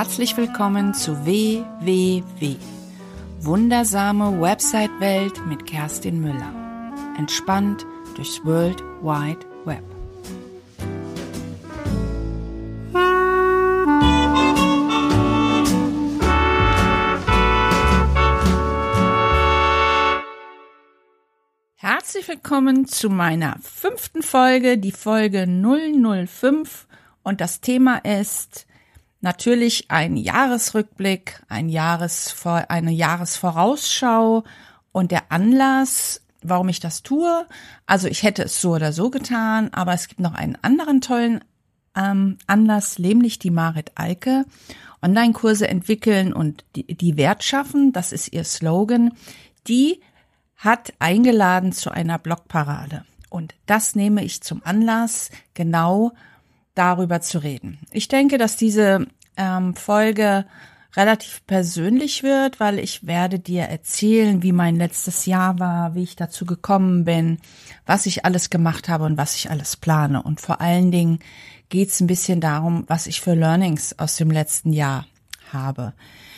Herzlich willkommen zu WWW. Wundersame Website-Welt mit Kerstin Müller. Entspannt durchs World Wide Web. Herzlich willkommen zu meiner 5. Folge, die Folge 005. Und das Thema ist natürlich ein Jahresrückblick, eine Jahresvorausschau und der Anlass, warum ich das tue. Also ich hätte es so oder so getan, aber es gibt noch einen anderen tollen Anlass, nämlich die Marit Alke. Online-Kurse entwickeln und die Wert schaffen, das ist ihr Slogan. Die hat eingeladen zu einer Blogparade. Und das nehme ich zum Anlass, genau darüber zu reden. Ich denke, dass diese Folge relativ persönlich wird, weil ich werde dir erzählen, wie mein letztes Jahr war, wie ich dazu gekommen bin, was ich alles gemacht habe und was ich alles plane. Und vor allen Dingen geht es ein bisschen darum, was ich für Learnings aus dem letzten Jahr habe.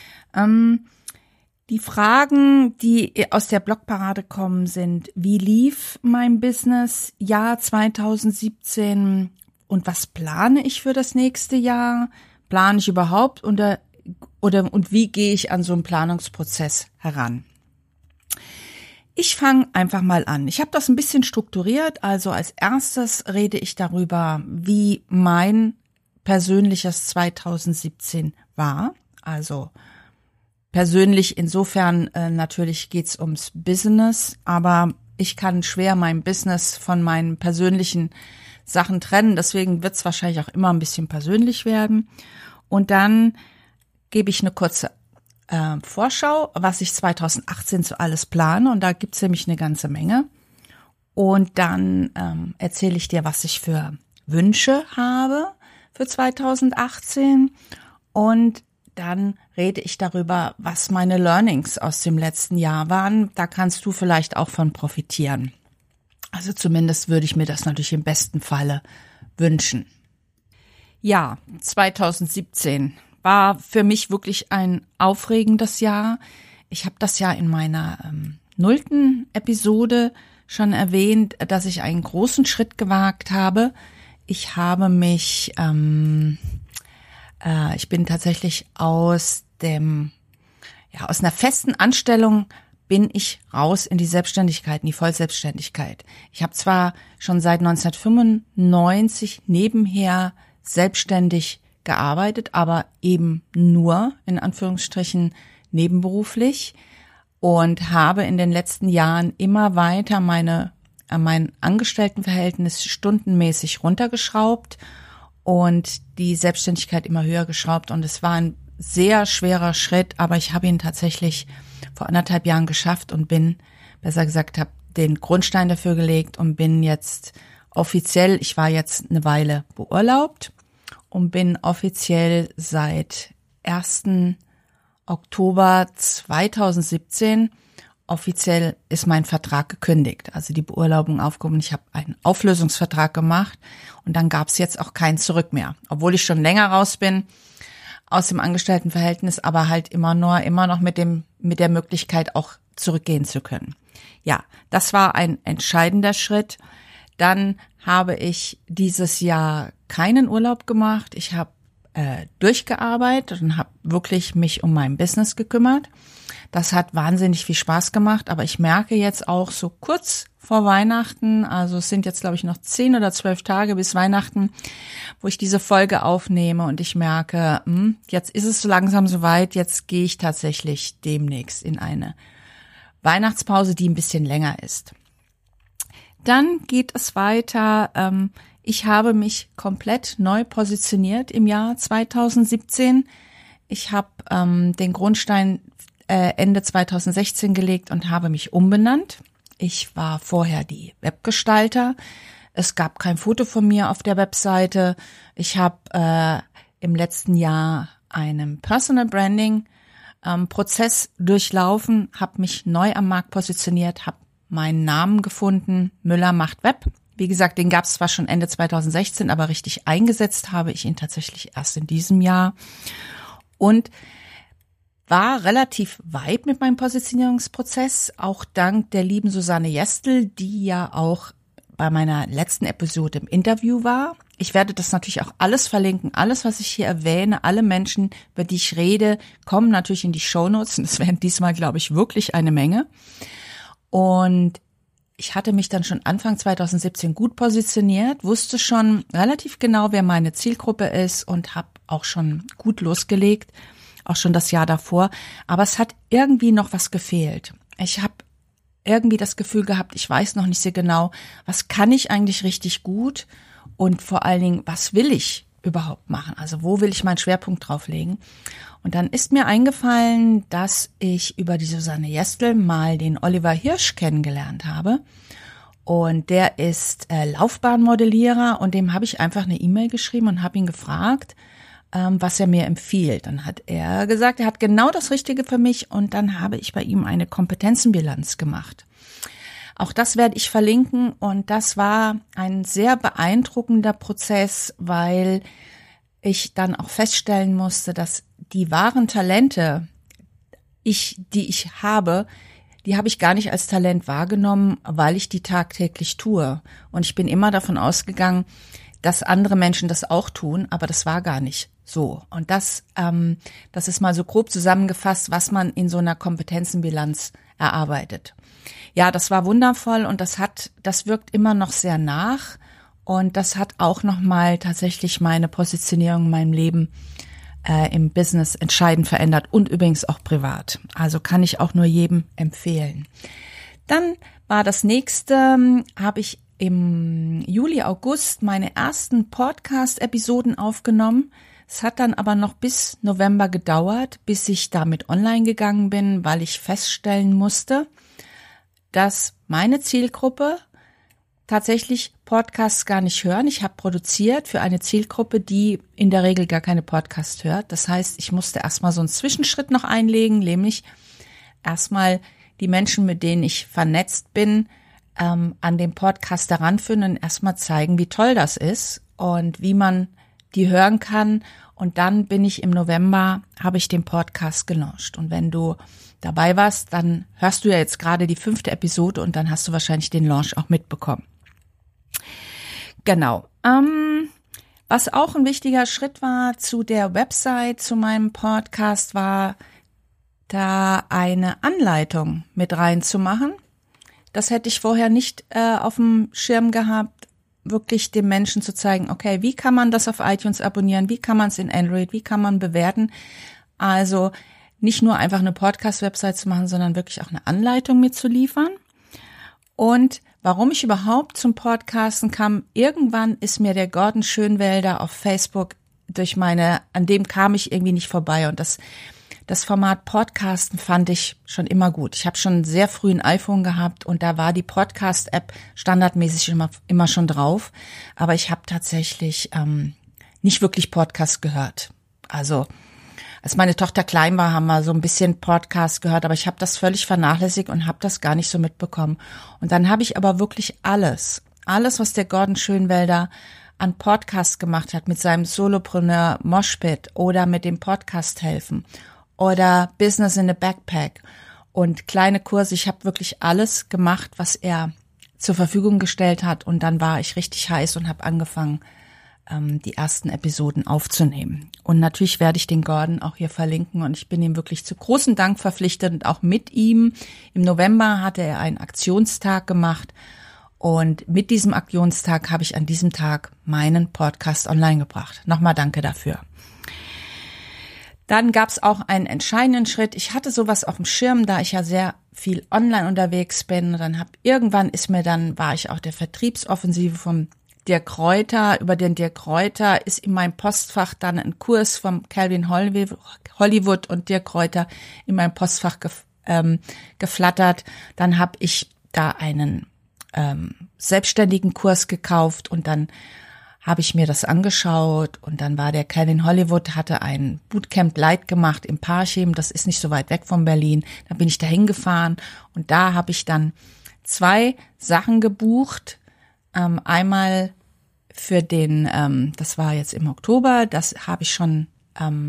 Die Fragen, die aus der Blogparade kommen, sind: Wie lief mein Business Jahr 2017 und was plane ich für das nächste Jahr? Plane ich überhaupt und wie gehe ich an so einen Planungsprozess heran? Ich fange einfach mal an. Ich habe das ein bisschen strukturiert. Also als erstes rede ich darüber, wie mein persönliches 2017 war. Also persönlich insofern natürlich geht's ums Business, aber ich kann schwer mein Business von meinen persönlichen Sachen trennen. Deswegen wird's wahrscheinlich auch immer ein bisschen persönlich werden. Und dann gebe ich eine kurze Vorschau, was ich 2018 so alles plane. Und da gibt's nämlich eine ganze Menge. Und dann erzähle ich dir, was ich für Wünsche habe für 2018. Und dann rede ich darüber, was meine Learnings aus dem letzten Jahr waren. Da kannst du vielleicht auch von profitieren. Also zumindest würde ich mir das natürlich im besten Falle wünschen. Ja, 2017 war für mich wirklich ein aufregendes Jahr. Ich habe das ja in meiner 0. Episode schon erwähnt, dass ich einen großen Schritt gewagt habe. Ich habe mich ich bin tatsächlich aus einer festen Anstellung bin ich raus in die Selbstständigkeit, in die Vollselbstständigkeit. Ich habe zwar schon seit 1995 nebenher selbstständig gearbeitet, aber eben nur, in Anführungsstrichen, nebenberuflich und habe in den letzten Jahren immer weiter mein Angestelltenverhältnis stundenmäßig runtergeschraubt und die Selbstständigkeit immer höher geschraubt. Und es war ein sehr schwerer Schritt, aber ich habe ihn tatsächlich vor 1,5 Jahren geschafft und habe den Grundstein dafür gelegt und bin jetzt offiziell, ich war jetzt eine Weile beurlaubt und bin offiziell seit 1. Oktober 2017, offiziell ist mein Vertrag gekündigt, also die Beurlaubung aufgehoben. Ich habe einen Auflösungsvertrag gemacht und dann gab es jetzt auch kein Zurück mehr, obwohl ich schon länger raus bin aus dem Angestelltenverhältnis, aber halt immer noch mit der Möglichkeit auch zurückgehen zu können. Ja, das war ein entscheidender Schritt. Dann habe ich dieses Jahr keinen Urlaub gemacht. Ich habe durchgearbeitet und habe wirklich mich um mein Business gekümmert. Das hat wahnsinnig viel Spaß gemacht, aber ich merke jetzt auch so kurz vor Weihnachten, also es sind jetzt glaube ich noch 10 oder 12 Tage bis Weihnachten, wo ich diese Folge aufnehme und ich merke, jetzt ist es so langsam soweit, jetzt gehe ich tatsächlich demnächst in eine Weihnachtspause, die ein bisschen länger ist. Dann geht es weiter. Ich habe mich komplett neu positioniert im Jahr 2017. Ich habe den Grundstein Ende 2016 gelegt und habe mich umbenannt. Ich war vorher die Webgestalter. Es gab kein Foto von mir auf der Webseite. Ich habe im letzten Jahr einen Personal Branding Prozess durchlaufen, habe mich neu am Markt positioniert, habe meinen Namen gefunden, Müller macht Web. Wie gesagt, den gab es zwar schon Ende 2016, aber richtig eingesetzt habe ich ihn tatsächlich erst in diesem Jahr. und war relativ weit mit meinem Positionierungsprozess, auch dank der lieben Susanne Jestel, die ja auch bei meiner letzten Episode im Interview war. Ich werde das natürlich auch alles verlinken, alles, was ich hier erwähne, alle Menschen, über die ich rede, kommen natürlich in die Shownotes und es werden diesmal, glaube ich, wirklich eine Menge. Und ich hatte mich dann schon Anfang 2017 gut positioniert, wusste schon relativ genau, wer meine Zielgruppe ist und habe auch schon gut losgelegt, auch schon das Jahr davor. Aber es hat irgendwie noch was gefehlt. Ich habe irgendwie das Gefühl gehabt, ich weiß noch nicht so genau, was kann ich eigentlich richtig gut und vor allen Dingen, was will ich überhaupt machen? Also wo will ich meinen Schwerpunkt drauflegen? Und dann ist mir eingefallen, dass ich über die Susanne Jestel mal den Oliver Hirsch kennengelernt habe. Und der ist Laufbahnmodellierer und dem habe ich einfach eine E-Mail geschrieben und habe ihn gefragt, was er mir empfiehlt. Dann hat er gesagt, er hat genau das Richtige für mich und dann habe ich bei ihm eine Kompetenzenbilanz gemacht. Auch das werde ich verlinken und das war ein sehr beeindruckender Prozess, weil ich dann auch feststellen musste, dass die wahren Talente, die ich habe, die habe ich gar nicht als Talent wahrgenommen, weil ich die tagtäglich tue. Und ich bin immer davon ausgegangen, dass andere Menschen das auch tun, aber das war gar nicht so. Und das ist mal so grob zusammengefasst, was man in so einer Kompetenzenbilanz erarbeitet. Ja, das war wundervoll und das wirkt immer noch sehr nach und das hat auch nochmal tatsächlich meine Positionierung in meinem Leben im Business entscheidend verändert und übrigens auch privat. Also kann ich auch nur jedem empfehlen. Dann war das nächste, habe ich im Juli, August meine ersten Podcast-Episoden aufgenommen. Es hat dann aber noch bis November gedauert, bis ich damit online gegangen bin, weil ich feststellen musste, dass meine Zielgruppe tatsächlich Podcasts gar nicht hören. Ich habe produziert für eine Zielgruppe, die in der Regel gar keine Podcasts hört. Das heißt, ich musste erstmal so einen Zwischenschritt noch einlegen, nämlich erstmal die Menschen, mit denen ich vernetzt bin, an dem Podcast heranführen und erstmal zeigen, wie toll das ist und wie man die hören kann. Und dann bin ich im November, habe ich den Podcast gelauncht. Und wenn du dabei warst, dann hörst du ja jetzt gerade die 5. Episode und dann hast du wahrscheinlich den Launch auch mitbekommen. Genau. Was auch ein wichtiger Schritt war zu der Website, zu meinem Podcast, war da eine Anleitung mit reinzumachen. Das hätte ich vorher nicht auf dem Schirm gehabt, wirklich den Menschen zu zeigen, okay, wie kann man das auf iTunes abonnieren, wie kann man es in Android, wie kann man bewerten. Also nicht nur einfach eine Podcast-Website zu machen, sondern wirklich auch eine Anleitung mitzuliefern. Und warum ich überhaupt zum Podcasten kam, irgendwann ist mir der Gordon Schönwelder auf Facebook an dem kam ich irgendwie nicht vorbei. Und das Format Podcasten fand ich schon immer gut. Ich habe schon sehr früh ein iPhone gehabt und da war die Podcast-App standardmäßig immer schon drauf. Aber ich habe tatsächlich nicht wirklich Podcast gehört. Also als meine Tochter klein war, haben wir so ein bisschen Podcast gehört, aber ich habe das völlig vernachlässigt und habe das gar nicht so mitbekommen. Und dann habe ich aber wirklich alles, was der Gordon Schönwelder an Podcast gemacht hat, mit seinem Solopreneur Moshpit oder mit dem Podcast helfen oder Business in a Backpack und kleine Kurse. Ich habe wirklich alles gemacht, was er zur Verfügung gestellt hat. Und dann war ich richtig heiß und habe angefangen, die ersten Episoden aufzunehmen. Und natürlich werde ich den Gordon auch hier verlinken. Und ich bin ihm wirklich zu großem Dank verpflichtet. Und auch mit ihm, im November hatte er einen Aktionstag gemacht. Und mit diesem Aktionstag habe ich an diesem Tag meinen Podcast online gebracht. Nochmal danke dafür. Dann gab es auch einen entscheidenden Schritt. Ich hatte sowas auf dem Schirm, da ich ja sehr viel online unterwegs bin. Und dann war ich auch der Vertriebsoffensive vom Dirk Reuter. Über den Dirk Reuter ist in meinem Postfach dann ein Kurs vom Calvin Hollywood und Dirk Reuter in meinem Postfach geflattert. Dann habe ich da einen selbstständigen Kurs gekauft und dann habe ich mir das angeschaut und dann war der Calvin Hollywood, hatte ein Bootcamp Light gemacht im Parchim, das ist nicht so weit weg von Berlin. Da bin ich da hingefahren und da habe ich dann 2 Sachen gebucht. Einmal für das war jetzt im Oktober, das habe ich schon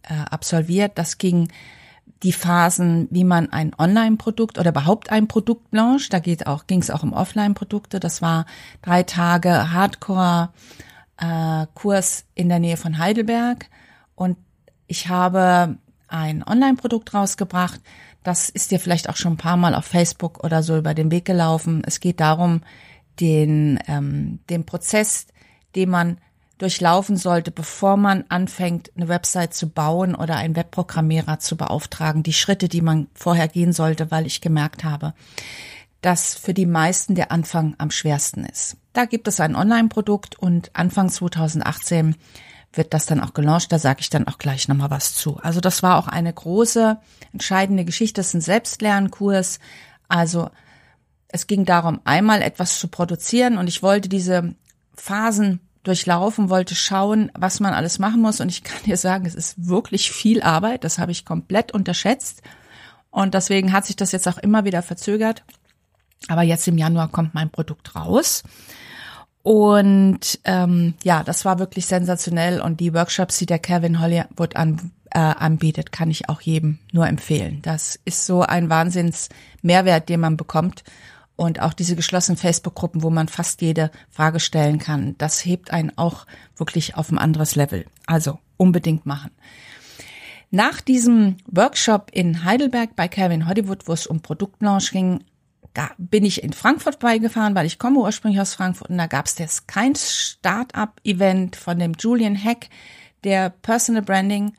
absolviert. Das ging die Phasen, wie man ein Online-Produkt oder überhaupt ein Produkt launcht. Da ging es auch um Offline-Produkte. Das war 3 Tage Hardcore-Kurs in der Nähe von Heidelberg. Und ich habe ein Online-Produkt rausgebracht. Das ist dir vielleicht auch schon ein paar Mal auf Facebook oder so über den Weg gelaufen. Es geht darum, den Prozess, den man durchlaufen sollte, bevor man anfängt, eine Website zu bauen oder einen Webprogrammierer zu beauftragen. Die Schritte, die man vorher gehen sollte, weil ich gemerkt habe, dass für die meisten der Anfang am schwersten ist. Da gibt es ein Online-Produkt und Anfang 2018 wird das dann auch gelauncht. Da sage ich dann auch gleich nochmal was zu. Also das war auch eine große, entscheidende Geschichte. Das ist ein Selbstlernkurs. Also es ging darum, einmal etwas zu produzieren und ich wollte diese Phasen durchlaufen, wollte schauen, was man alles machen muss. Und ich kann dir sagen, es ist wirklich viel Arbeit. Das habe ich komplett unterschätzt. Und deswegen hat sich das jetzt auch immer wieder verzögert. Aber jetzt im Januar kommt mein Produkt raus. Und das war wirklich sensationell. Und die Workshops, die der Kevin Hollywood anbietet, kann ich auch jedem nur empfehlen. Das ist so ein Wahnsinns-Mehrwert, den man bekommt. Und auch diese geschlossenen Facebook-Gruppen, wo man fast jede Frage stellen kann, das hebt einen auch wirklich auf ein anderes Level. Also unbedingt machen. Nach diesem Workshop in Heidelberg bei Kevin Hollywood, wo es um Produktlaunch ging, da bin ich in Frankfurt beigefahren, weil ich komme ursprünglich aus Frankfurt und da gab es jetzt kein Start-up-Event von dem Julian Heck, der Personal Branding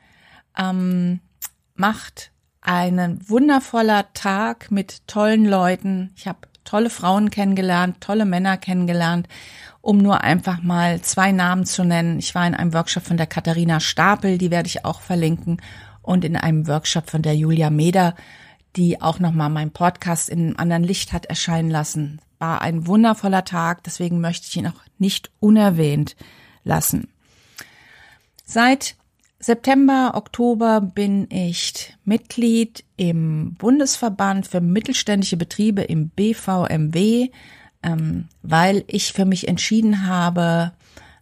macht. Einen wundervoller Tag mit tollen Leuten. Ich habe tolle Frauen kennengelernt, tolle Männer kennengelernt, um nur einfach mal 2 Namen zu nennen. Ich war in einem Workshop von der Katharina Stapel, die werde ich auch verlinken, und in einem Workshop von der Julia Meder, die auch nochmal meinen Podcast in einem anderen Licht hat erscheinen lassen. War ein wundervoller Tag, deswegen möchte ich ihn auch nicht unerwähnt lassen. Seit September, Oktober bin ich Mitglied im Bundesverband für mittelständische Betriebe im BVMW, weil ich für mich entschieden habe,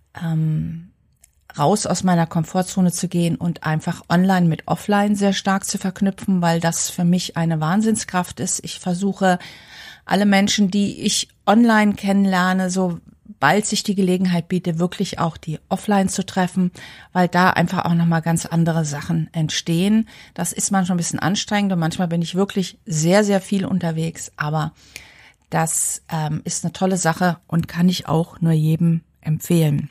raus aus meiner Komfortzone zu gehen und einfach online mit offline sehr stark zu verknüpfen, weil das für mich eine Wahnsinnskraft ist. Ich versuche, alle Menschen, die ich online kennenlerne, sobald sich die Gelegenheit bietet, wirklich auch die offline zu treffen, weil da einfach auch nochmal ganz andere Sachen entstehen. Das ist manchmal ein bisschen anstrengend und manchmal bin ich wirklich sehr, sehr viel unterwegs, aber das ist eine tolle Sache und kann ich auch nur jedem empfehlen.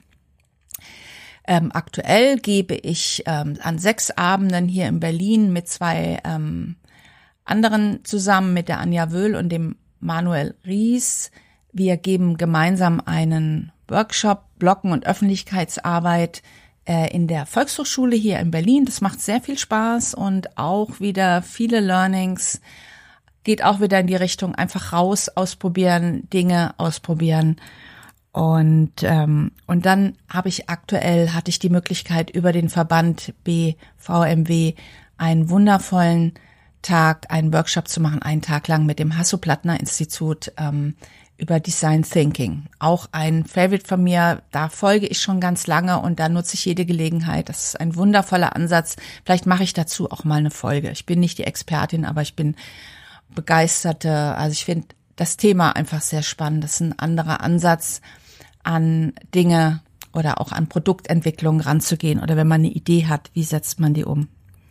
Aktuell gebe ich an 6 Abenden hier in Berlin mit 2 anderen zusammen, mit der Anja Wöhl und dem Manuel Ries. Wir geben gemeinsam einen Workshop Bloggen und Öffentlichkeitsarbeit in der Volkshochschule hier in Berlin. Das macht sehr viel Spaß und auch wieder viele Learnings. Geht auch wieder in die Richtung einfach raus, ausprobieren, Dinge ausprobieren. Und dann hatte ich die Möglichkeit, über den Verband BVMW einen wundervollen Tag, einen Workshop zu machen, einen Tag lang mit dem Hasso-Plattner-Institut über Design Thinking. Auch ein Favorite von mir, da folge ich schon ganz lange und da nutze ich jede Gelegenheit. Das ist ein wundervoller Ansatz. Vielleicht mache ich dazu auch mal eine Folge. Ich bin nicht die Expertin, aber ich bin begeisterte, also ich finde das Thema einfach sehr spannend. Das ist ein anderer Ansatz, an Dinge oder auch an Produktentwicklung ranzugehen oder wenn man eine Idee hat, wie setzt man die um?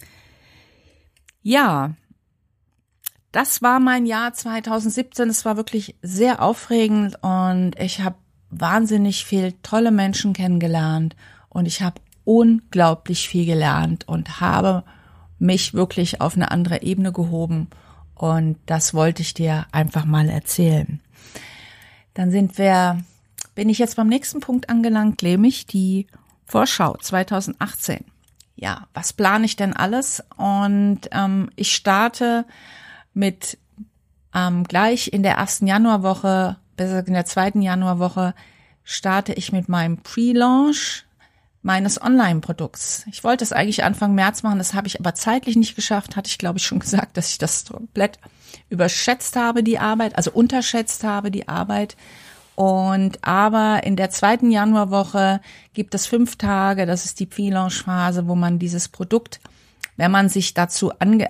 Ja, das war mein Jahr 2017. Es war wirklich sehr aufregend und ich habe wahnsinnig viel tolle Menschen kennengelernt und ich habe unglaublich viel gelernt und habe mich wirklich auf eine andere Ebene gehoben und das wollte ich dir einfach mal erzählen. Dann bin ich jetzt beim nächsten Punkt angelangt, nämlich die Vorschau 2018. Ja, was plane ich denn alles? Und ich starte mit gleich in der 1. Januarwoche, besser in der 2. Januarwoche, starte ich mit meinem Pre-Launch meines Online-Produkts. Ich wollte es eigentlich Anfang März machen, das habe ich aber zeitlich nicht geschafft, hatte ich glaube ich schon gesagt, dass ich das komplett unterschätzt habe, die Arbeit. Aber in der 2. Januarwoche gibt es 5 Tage, das ist die Pre-Launch-Phase, wo man dieses Produkt Wenn man sich dazu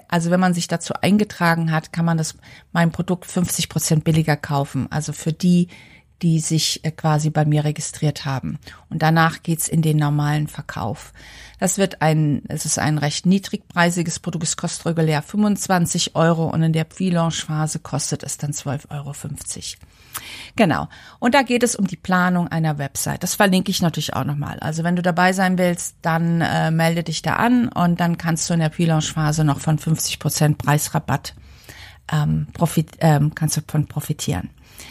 eingetragen hat, kann man mein Produkt 50% billiger kaufen. Also für die sich quasi bei mir registriert haben. Und danach geht's in den normalen Verkauf. Es ist ein recht niedrigpreisiges Produkt. Es kostet regulär 25 € und in der Pre-Launch-Phase kostet es dann 12,50 €. Genau. Und da geht es um die Planung einer Website. Das verlinke ich natürlich auch nochmal. Also wenn du dabei sein willst, dann melde dich da an und dann kannst du in der Pre-Launch-Phase noch von 50% Preisrabatt kannst du von profitieren.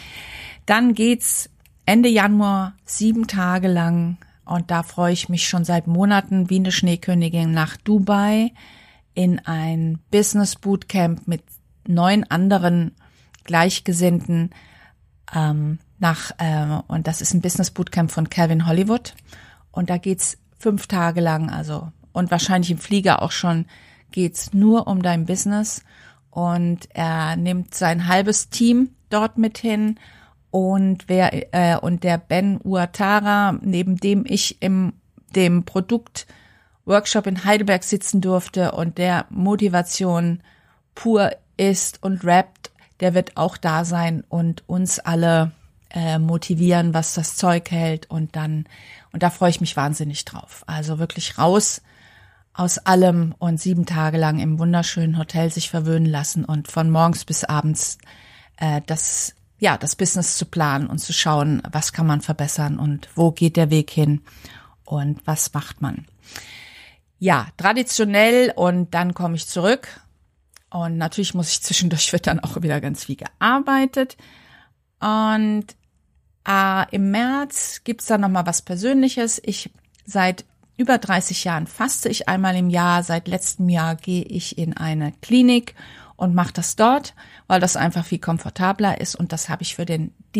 Dann geht's Ende Januar 7 Tage lang und da freue ich mich schon seit Monaten wie eine Schneekönigin nach Dubai in ein Business Bootcamp mit 9 anderen Gleichgesinnten und das ist ein Business Bootcamp von Calvin Hollywood und da geht's 5 Tage lang, also und wahrscheinlich im Flieger auch schon, geht's nur um dein Business und er nimmt sein halbes Team dort mit hin. Und der Ben Uatara, neben dem ich dem Produktworkshop in Heidelberg sitzen durfte und der Motivation pur ist und rappt, der wird auch da sein und uns alle motivieren, was das Zeug hält und da freue ich mich wahnsinnig drauf. Also wirklich raus aus allem und 7 Tage lang im wunderschönen Hotel sich verwöhnen lassen und von morgens bis abends das Business zu planen und zu schauen, was kann man verbessern und wo geht der Weg hin und was macht man. Ja, traditionell und dann komme ich zurück und natürlich wird dann auch wieder ganz viel gearbeitet und im März gibt's dann nochmal was Persönliches. Seit über 30 Jahren faste ich einmal im Jahr, seit letztem Jahr gehe ich in eine Klinik und mache das dort, weil das einfach viel komfortabler ist und das habe ich für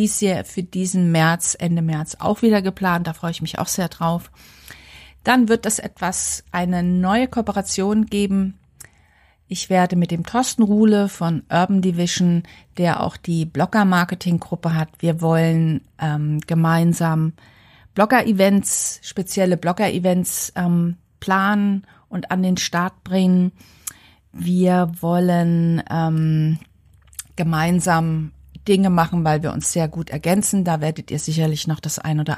diesen März, Ende März auch wieder geplant, da freue ich mich auch sehr drauf. Dann wird es eine neue Kooperation geben. Ich werde mit dem Thorsten Ruhle von Urban Division, der auch die Blogger-Marketing-Gruppe hat, wir wollen gemeinsam Blogger-Events, spezielle Blogger-Events planen und an den Start bringen. Wir wollen gemeinsam Dinge machen, weil wir uns sehr gut ergänzen. Da wirst du sicherlich das ein oder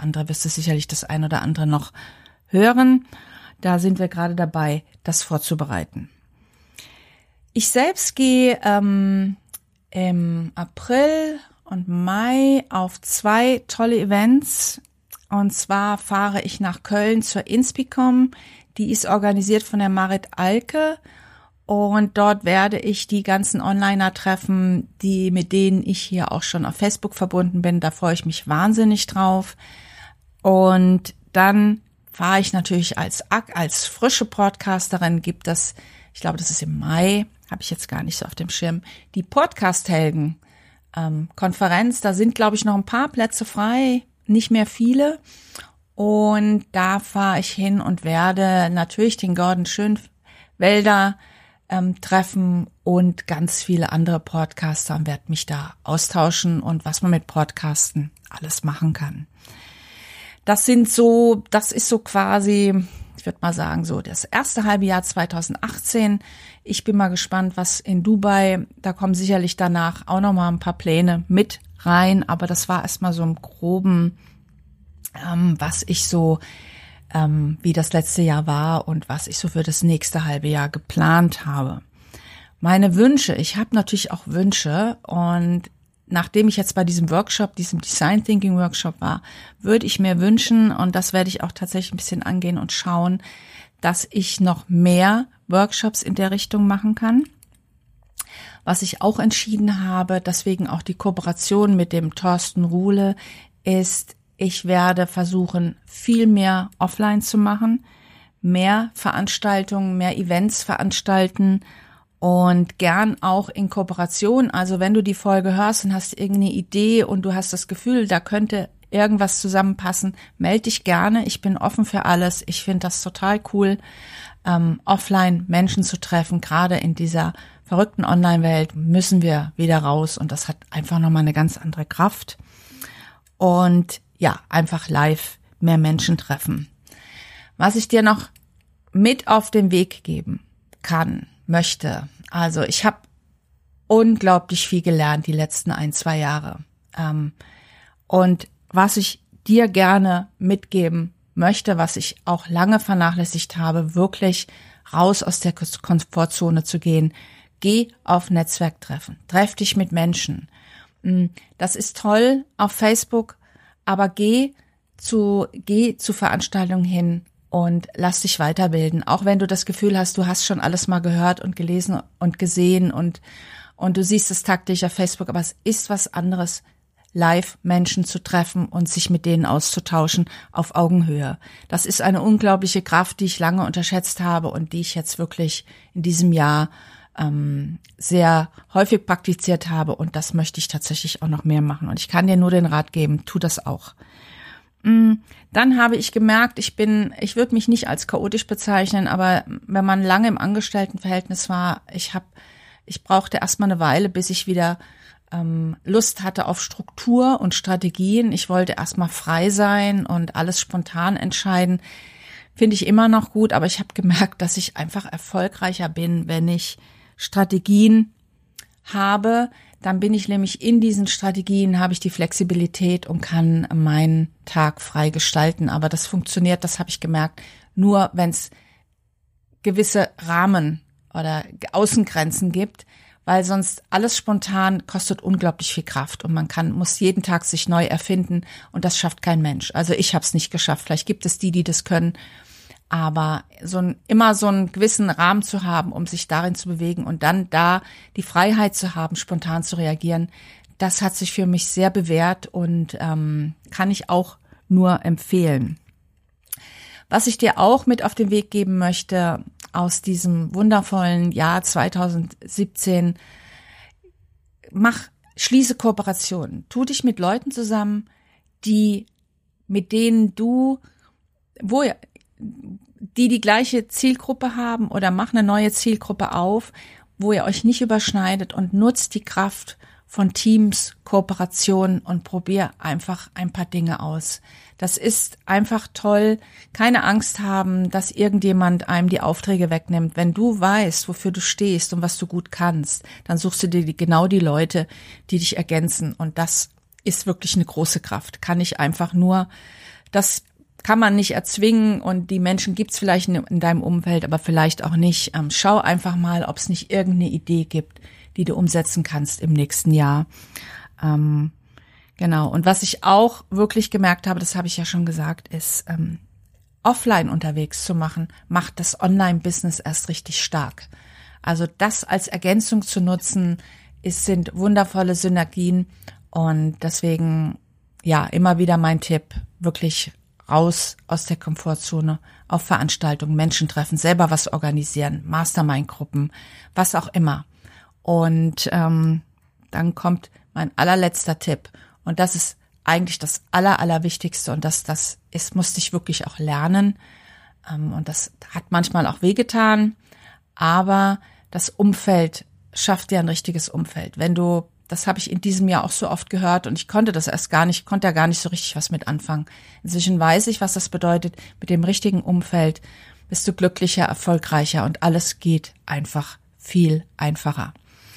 andere noch hören. Da sind wir gerade dabei, das vorzubereiten. Ich selbst gehe im April und Mai auf 2 tolle Events. Und zwar fahre ich nach Köln zur Inspicom. Die ist organisiert von der Marit Alke. Und dort werde ich die ganzen Onliner treffen, mit denen ich hier auch schon auf Facebook verbunden bin. Da freue ich mich wahnsinnig drauf. Und dann fahre ich natürlich als frische Podcasterin, ich glaube, das ist im Mai, habe ich jetzt gar nicht so auf dem Schirm, die Podcast-Helden Konferenz. Da sind, glaube ich, noch ein paar Plätze frei, nicht mehr viele. Und da fahre ich hin und werde natürlich den Gordon Schönwelder treffen und ganz viele andere Podcaster und werde mich da austauschen und was man mit Podcasten alles machen kann. Das ist so quasi, ich würde mal sagen, so das erste halbe Jahr 2018. Ich bin mal gespannt, was in Dubai, da kommen sicherlich danach auch noch mal ein paar Pläne mit rein, aber das war erstmal so im Groben, was ich so wie das letzte Jahr war und was ich so für das nächste halbe Jahr geplant habe. Meine Wünsche, ich habe natürlich auch Wünsche und nachdem ich jetzt bei diesem Design Thinking Workshop war, würde ich mir wünschen, und das werde ich auch tatsächlich ein bisschen angehen und schauen, dass ich noch mehr Workshops in der Richtung machen kann. Was ich auch entschieden habe, deswegen auch die Kooperation mit dem Thorsten Ruhle, ist, ich werde versuchen, viel mehr offline zu machen, mehr Veranstaltungen, mehr Events veranstalten und gern auch in Kooperation. Also wenn du die Folge hörst und hast irgendeine Idee und du hast das Gefühl, da könnte irgendwas zusammenpassen, melde dich gerne. Ich bin offen für alles. Ich finde das total cool, offline Menschen zu treffen. Gerade in dieser verrückten Online-Welt müssen wir wieder raus und das hat einfach nochmal eine ganz andere Kraft. Und ja, einfach live mehr Menschen treffen. Was ich dir noch mit auf den Weg geben möchte. Also ich habe unglaublich viel gelernt die letzten 1-2 Jahre. Und was ich dir gerne mitgeben möchte, was ich auch lange vernachlässigt habe, wirklich raus aus der Komfortzone zu gehen. Geh auf Netzwerktreffen, treff dich mit Menschen. Das ist toll auf Facebook, aber geh zu Veranstaltungen hin und lass dich weiterbilden. Auch wenn du das Gefühl hast, du hast schon alles mal gehört und gelesen und gesehen und du siehst es tagtäglich auf Facebook, aber es ist was anderes, live Menschen zu treffen und sich mit denen auszutauschen auf Augenhöhe. Das ist eine unglaubliche Kraft, die ich lange unterschätzt habe und die ich jetzt wirklich in diesem Jahr sehr häufig praktiziert habe, und das möchte ich tatsächlich auch noch mehr machen. Und ich kann dir nur den Rat geben, tu das auch. Dann habe ich gemerkt, ich würde mich nicht als chaotisch bezeichnen, aber wenn man lange im Angestelltenverhältnis war, ich brauchte erstmal eine Weile, bis ich wieder Lust hatte auf Struktur und Strategien. Ich wollte erstmal frei sein und alles spontan entscheiden. Finde ich immer noch gut, aber ich habe gemerkt, dass ich einfach erfolgreicher bin, wenn ich Strategien habe. Dann bin ich nämlich in diesen Strategien, habe ich die Flexibilität und kann meinen Tag frei gestalten. Aber das funktioniert, das habe ich gemerkt, nur wenn es gewisse Rahmen oder Außengrenzen gibt, weil sonst alles spontan kostet unglaublich viel Kraft und muss jeden Tag sich neu erfinden, und das schafft kein Mensch. Also ich habe es nicht geschafft. Vielleicht gibt es die das können, aber immer so einen gewissen Rahmen zu haben, um sich darin zu bewegen und dann da die Freiheit zu haben, spontan zu reagieren, das hat sich für mich sehr bewährt und kann ich auch nur empfehlen. Was ich dir auch mit auf den Weg geben möchte aus diesem wundervollen Jahr 2017, schließe Kooperationen. Tu dich mit Leuten zusammen, mit denen die gleiche Zielgruppe haben, oder mach eine neue Zielgruppe auf, wo ihr euch nicht überschneidet, und nutzt die Kraft von Teams, Kooperation und probier einfach ein paar Dinge aus. Das ist einfach toll. Keine Angst haben, dass irgendjemand einem die Aufträge wegnimmt. Wenn du weißt, wofür du stehst und was du gut kannst, dann suchst du dir genau die Leute, die dich ergänzen. Und das ist wirklich eine große Kraft. Das kann man nicht erzwingen, und die Menschen gibt's vielleicht in deinem Umfeld, aber vielleicht auch nicht. Schau einfach mal, ob es nicht irgendeine Idee gibt, die du umsetzen kannst im nächsten Jahr. Genau. Und was ich auch wirklich gemerkt habe, das habe ich ja schon gesagt, ist, offline unterwegs zu machen, macht das Online-Business erst richtig stark. Also das als Ergänzung zu nutzen, sind wundervolle Synergien, und deswegen, ja, immer wieder mein Tipp, wirklich raus aus der Komfortzone, auf Veranstaltungen, Menschen treffen, selber was organisieren, Mastermind-Gruppen, was auch immer. Und dann kommt mein allerletzter Tipp. Und das ist eigentlich das Allerwichtigste. Und das musste ich wirklich auch lernen. Und das hat manchmal auch wehgetan. Aber das Umfeld schafft dir ein richtiges Umfeld. Das habe ich in diesem Jahr auch so oft gehört, und ich konnte da gar nicht so richtig was mit anfangen. Inzwischen weiß ich, was das bedeutet. Mit dem richtigen Umfeld bist du glücklicher, erfolgreicher, und alles geht einfach viel einfacher.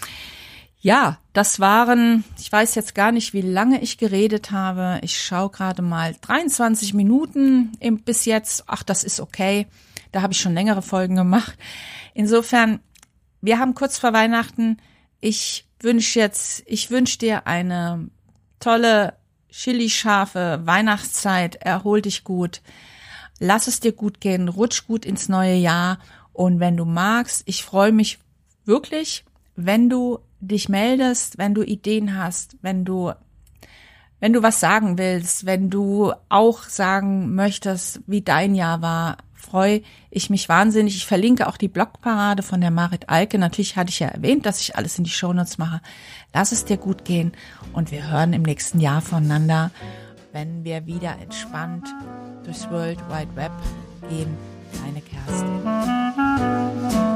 Ja, ich weiß jetzt gar nicht, wie lange ich geredet habe. Ich schaue gerade mal, 23 Minuten bis jetzt. Ach, das ist okay. Da habe ich schon längere Folgen gemacht. Insofern, wir haben kurz vor Weihnachten. Ich wünsche dir eine tolle, chili-scharfe Weihnachtszeit. Erhol dich gut. Lass es dir gut gehen. Rutsch gut ins neue Jahr. Und wenn du magst, ich freue mich wirklich, wenn du dich meldest, wenn du Ideen hast, wenn du was sagen willst, wenn du auch sagen möchtest, wie dein Jahr war, freue ich mich wahnsinnig. Ich verlinke auch die Blogparade von der Marit Alke. Natürlich hatte ich ja erwähnt, dass ich alles in die Shownotes mache. Lass es dir gut gehen, und wir hören im nächsten Jahr voneinander, wenn wir wieder entspannt durchs World Wide Web gehen. Deine Kerstin.